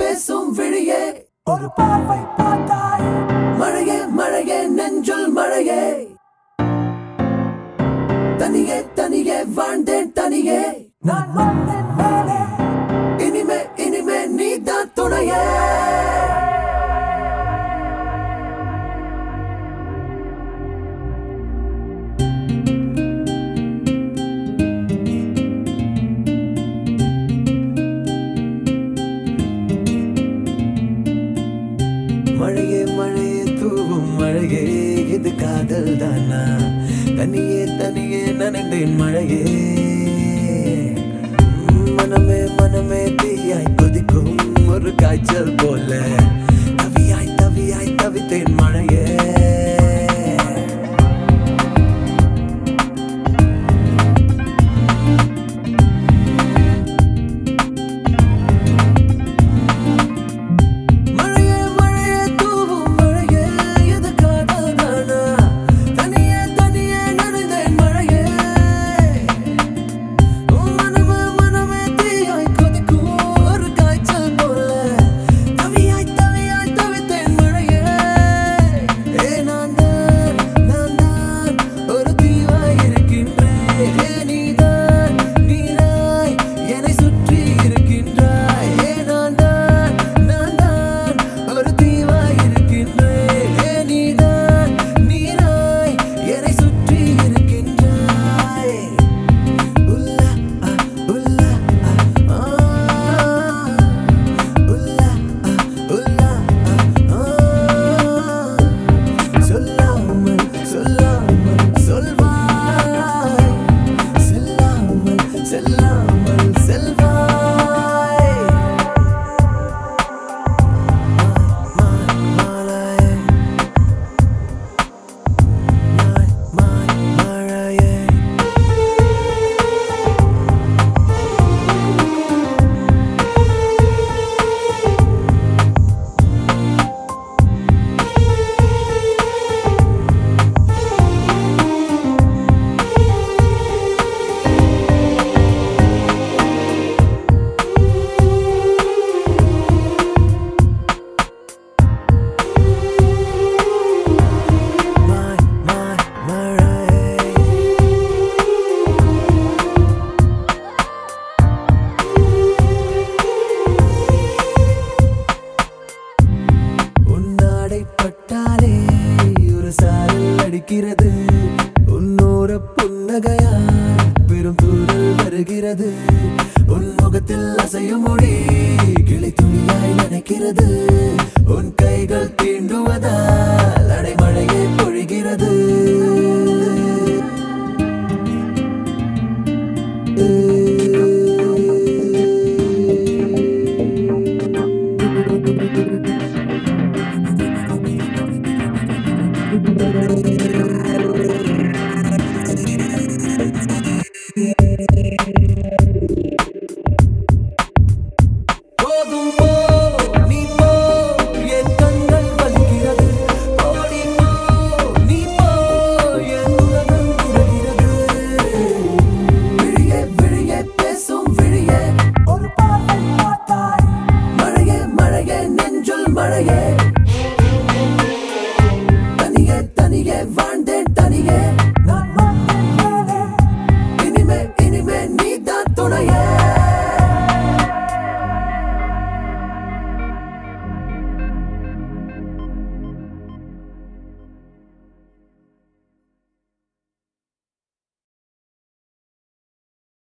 பேசும் விழியே ஒரு பார்வை பார்த்தாய் மழையே மழையே நெஞ்சுள் மழையே தனியே தனியே வாழ்ந்தேன் தனியே நான் வந்தேன் மேலே இனிமே இனிமே நீதான் துணையே மழையே மழையே தூவும் மழையே இது காதல் தானா தனியே தனியே நனைந்தேன் மழையே மனமே மனமே தீயாய் கொதிக்கும் ஒரு காய்ச்சல் போல தவியாய் தவியாய் தவித்தேன் மழையே பட்டாலே ஒரு சாரல் அடிக்கிறது உன்னோர புன்னகையா பெரும் தூரல் வருகிறது உன் முகத்தில் அசையும் மொழி கிளை துணியாய் நினைக்கிறது உன் கைகள் தீண்டுவதா